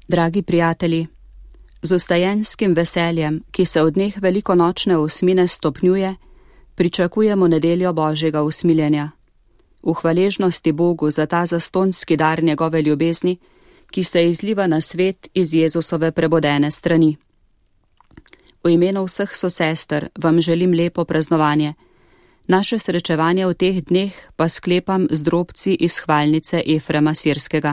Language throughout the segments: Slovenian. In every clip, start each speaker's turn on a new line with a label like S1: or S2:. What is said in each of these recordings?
S1: Dragi prijatelji, z ustajenskim veseljem, ki se od dneh velikonočne osmine stopnjuje, pričakujemo nedeljo Božjega usmiljenja. V hvaležnosti Bogu za ta zastonski dar njegove ljubezni, ki se izliva na svet iz Jezusove prebodene strani. V imenu vseh sosester vam želim lepo praznovanje. Naše srečevanje v teh dneh pa sklepam z drobci iz hvalnice Efrema Sirskega.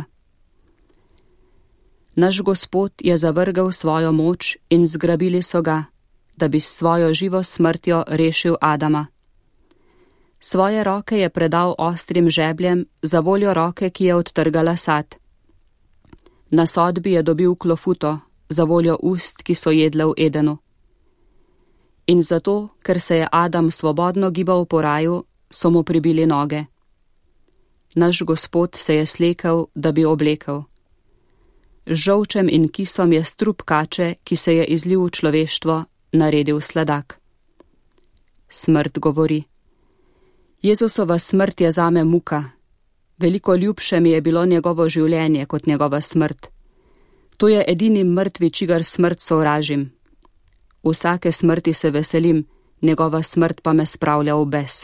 S1: Naš Gospod je zavrgel svojo moč in zgrabili so ga, da bi s svojo živo smrtjo rešil Adama. Svoje roke je predal ostrim žebljem za voljo roke, ki je odtrgala sad. Na sodbi je dobil klofuto za voljo ust, ki so jedle v Edenu. In zato, ker se je Adam svobodno gibal po raju, so mu pribili noge. Naš Gospod se je slekel, da bi oblekel. Z žolčem in kisom je strup kače, ki se je izlil v človeštvo, naredil sladak. Smrt govori. Jezusova smrt je zame muka. Veliko ljubše mi je bilo njegovo življenje kot njegova smrt. To je edini mrtvi, čigar smrt sovražim. Vsake smrti se veselim, njegova smrt pa me spravlja v bes.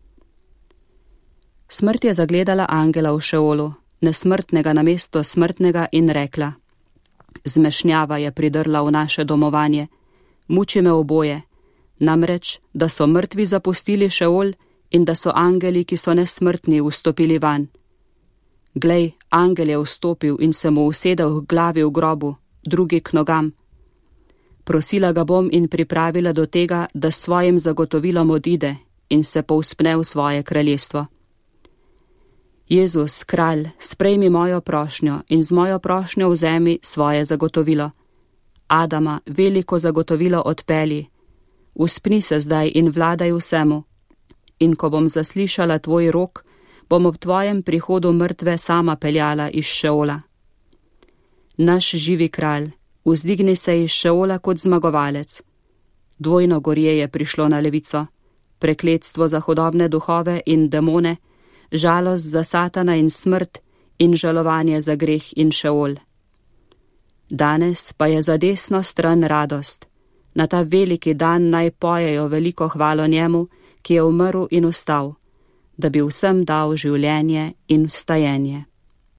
S1: Smrt je zagledala angela v Šeolu, nesmrtnega namesto smrtnega, in rekla: Zmešnjava je pridrla v naše domovanje, muči me oboje, namreč, da so mrtvi zapustili Šeol in da so angeli, ki so nesmrtni, vstopili van. Glej, angel je vstopil in se mu usedel k glavi v grobu, drugi k nogam. Prosila ga bom in pripravila do tega, da s svojim zagotovilom odide in se povzpne v svoje kraljestvo. Jezus, kralj, sprejmi mojo prošnjo in z mojo prošnjo vzemi svoje zagotovilo. Adama, veliko zagotovilo odpelji. Uspni se zdaj in vladaj vsemu. In ko bom zaslišala tvoj rok, bom ob tvojem prihodu mrtve sama peljala iz Šeola. Naš živi kralj, vzdigni se iz Šeola kot zmagovalec. Dvojno gorje je prišlo na levico, prekletstvo za hudobne duhove in demone, žalost za Satana in smrt in žalovanje za greh in Šeol. Danes pa je za desno stran radost. Na ta veliki dan naj pojejo veliko hvalo njemu, ki je umrl in vstal, da bi vsem dal življenje in vstajenje.